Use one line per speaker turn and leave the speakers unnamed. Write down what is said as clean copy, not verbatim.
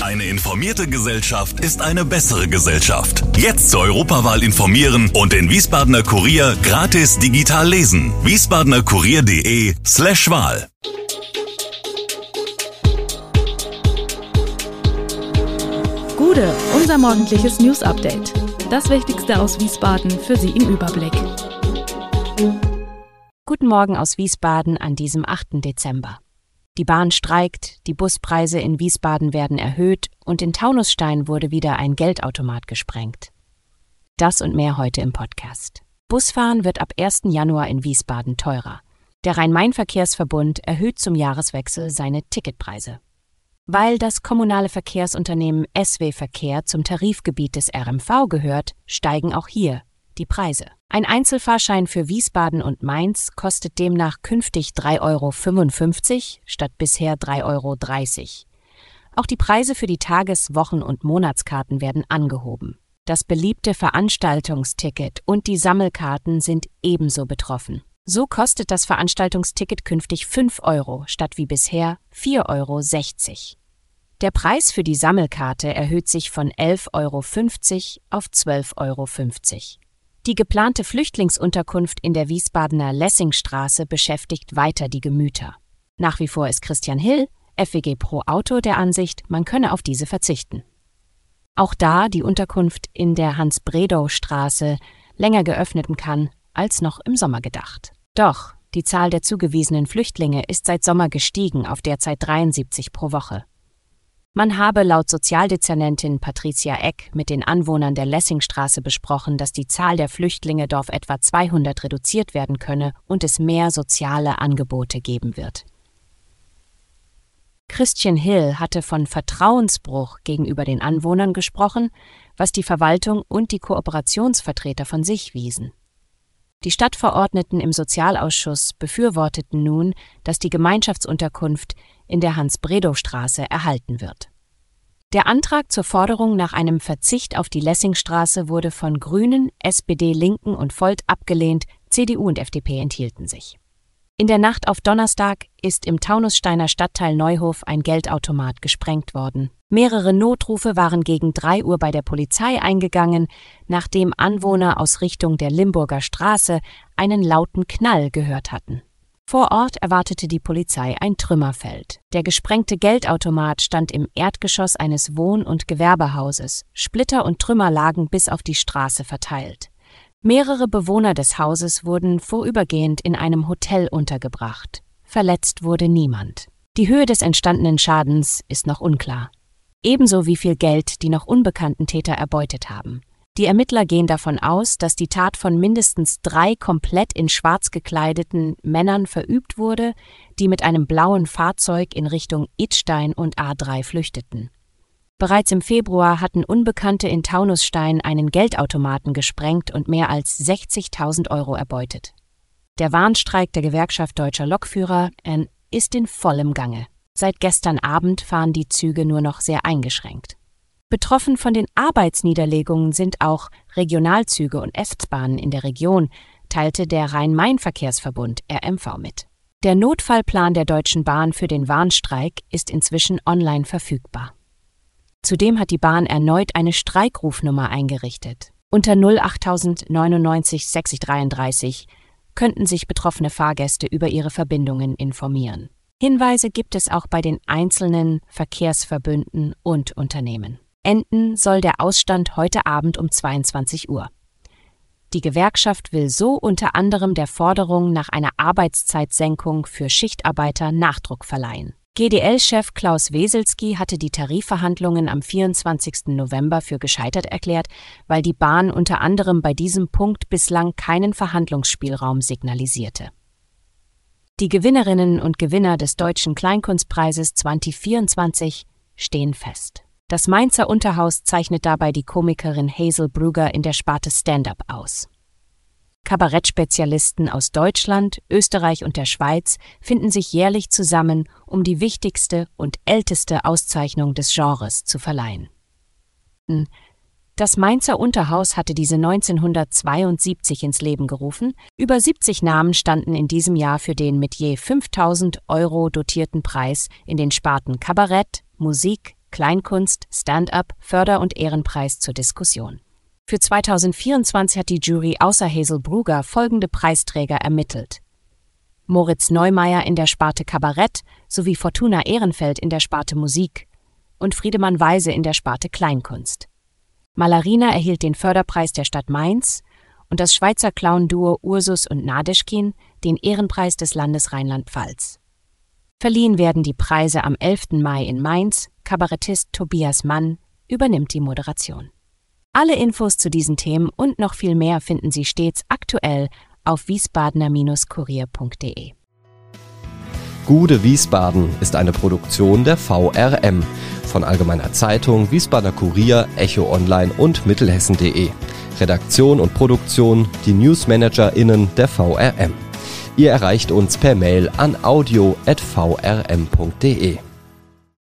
Eine informierte Gesellschaft ist eine bessere Gesellschaft. Jetzt zur Europawahl informieren und den Wiesbadener Kurier gratis digital lesen. wiesbadenerkurier.de/Wahl.
Gude, unser morgendliches News-Update. Das Wichtigste aus Wiesbaden für Sie im Überblick.
Guten Morgen aus Wiesbaden an diesem 8. Dezember. Die Bahn streikt, die Buspreise in Wiesbaden werden erhöht und in Taunusstein wurde wieder ein Geldautomat gesprengt. Das und mehr heute im Podcast. Busfahren wird ab 1. Januar in Wiesbaden teurer. Der Rhein-Main-Verkehrsverbund erhöht zum Jahreswechsel seine Ticketpreise. Weil das kommunale Verkehrsunternehmen SW Verkehr zum Tarifgebiet des RMV gehört, steigen auch hier die Preise. Ein Einzelfahrschein für Wiesbaden und Mainz kostet demnach künftig 3,55 € statt bisher 3,30 €. Auch die Preise für die Tages-, Wochen- und Monatskarten werden angehoben. Das beliebte Veranstaltungsticket und die Sammelkarten sind ebenso betroffen. So kostet das Veranstaltungsticket künftig 5 € statt wie bisher 4,60 €. Der Preis für die Sammelkarte erhöht sich von 11,50 € auf 12,50 €. Die geplante Flüchtlingsunterkunft in der Wiesbadener Lessingstraße beschäftigt weiter die Gemüter. Nach wie vor ist Christian Hill, FWG Pro Auto, der Ansicht, man könne auf diese verzichten. Auch da die Unterkunft in der Hans-Bredow-Straße länger geöffnet kann als noch im Sommer gedacht. Doch die Zahl der zugewiesenen Flüchtlinge ist seit Sommer gestiegen auf derzeit 73 pro Woche. Man habe laut Sozialdezernentin Patricia Eck mit den Anwohnern der Lessingstraße besprochen, dass die Zahl der Flüchtlinge auf etwa 200 reduziert werden könne und es mehr soziale Angebote geben wird. Christian Hill hatte von Vertrauensbruch gegenüber den Anwohnern gesprochen, was die Verwaltung und die Kooperationsvertreter von sich wiesen. Die Stadtverordneten im Sozialausschuss befürworteten nun, dass die Gemeinschaftsunterkunft in der Hans-Bredow-Straße erhalten wird. Der Antrag zur Forderung nach einem Verzicht auf die Lessingstraße wurde von Grünen, SPD, Linken und Volt abgelehnt, CDU und FDP enthielten sich. In der Nacht auf Donnerstag ist im Taunussteiner Stadtteil Neuhof ein Geldautomat gesprengt worden. Mehrere Notrufe waren gegen 3 Uhr bei der Polizei eingegangen, nachdem Anwohner aus Richtung der Limburger Straße einen lauten Knall gehört hatten. Vor Ort erwartete die Polizei ein Trümmerfeld. Der gesprengte Geldautomat stand im Erdgeschoss eines Wohn- und Gewerbehauses. Splitter und Trümmer lagen bis auf die Straße verteilt. Mehrere Bewohner des Hauses wurden vorübergehend in einem Hotel untergebracht. Verletzt wurde niemand. Die Höhe des entstandenen Schadens ist noch unklar. Ebenso wie viel Geld die noch unbekannten Täter erbeutet haben. Die Ermittler gehen davon aus, dass die Tat von mindestens 3 komplett in Schwarz gekleideten Männern verübt wurde, die mit einem blauen Fahrzeug in Richtung Idstein und A3 flüchteten. Bereits im Februar hatten Unbekannte in Taunusstein einen Geldautomaten gesprengt und mehr als 60.000 € erbeutet. Der Warnstreik der Gewerkschaft Deutscher Lokführer ist in vollem Gange. Seit gestern Abend fahren die Züge nur noch sehr eingeschränkt. Betroffen von den Arbeitsniederlegungen sind auch Regionalzüge und S-Bahnen in der Region, teilte der Rhein-Main-Verkehrsverbund RMV mit. Der Notfallplan der Deutschen Bahn für den Warnstreik ist inzwischen online verfügbar. Zudem hat die Bahn erneut eine Streikrufnummer eingerichtet. Unter 08099 6033 könnten sich betroffene Fahrgäste über ihre Verbindungen informieren. Hinweise gibt es auch bei den einzelnen Verkehrsverbünden und Unternehmen. Enden soll der Ausstand heute Abend um 22 Uhr. Die Gewerkschaft will so unter anderem der Forderung nach einer Arbeitszeitsenkung für Schichtarbeiter Nachdruck verleihen. GDL-Chef Klaus Weselski hatte die Tarifverhandlungen am 24. November für gescheitert erklärt, weil die Bahn unter anderem bei diesem Punkt bislang keinen Verhandlungsspielraum signalisierte. Die Gewinnerinnen und Gewinner des Deutschen Kleinkunstpreises 2024 stehen fest. Das Mainzer Unterhaus zeichnet dabei die Komikerin Hazel Brugger in der Sparte Stand-up aus. Kabarettspezialisten aus Deutschland, Österreich und der Schweiz finden sich jährlich zusammen, um die wichtigste und älteste Auszeichnung des Genres zu verleihen. Das Mainzer Unterhaus hatte diese 1972 ins Leben gerufen. Über 70 Namen standen in diesem Jahr für den mit je 5.000 € dotierten Preis in den Sparten Kabarett, Musik, Kleinkunst, Stand-up, Förder- und Ehrenpreis zur Diskussion. Für 2024 hat die Jury außer Hazel Brugger folgende Preisträger ermittelt: Moritz Neumeier in der Sparte Kabarett sowie Fortuna Ehrenfeld in der Sparte Musik und Friedemann Weise in der Sparte Kleinkunst. Malarina erhielt den Förderpreis der Stadt Mainz und das Schweizer Clown-Duo Ursus und Nadeschkin den Ehrenpreis des Landes Rheinland-Pfalz. Verliehen werden die Preise am 11. Mai in Mainz. Kabarettist Tobias Mann übernimmt die Moderation. Alle Infos zu diesen Themen und noch viel mehr finden Sie stets aktuell auf wiesbadener-kurier.de.
Gude Wiesbaden ist eine Produktion der VRM von Allgemeiner Zeitung, Wiesbadener Kurier, Echo Online und Mittelhessen.de. Redaktion und Produktion die NewsmanagerInnen der VRM. Ihr erreicht uns per Mail an audio@vrm.de.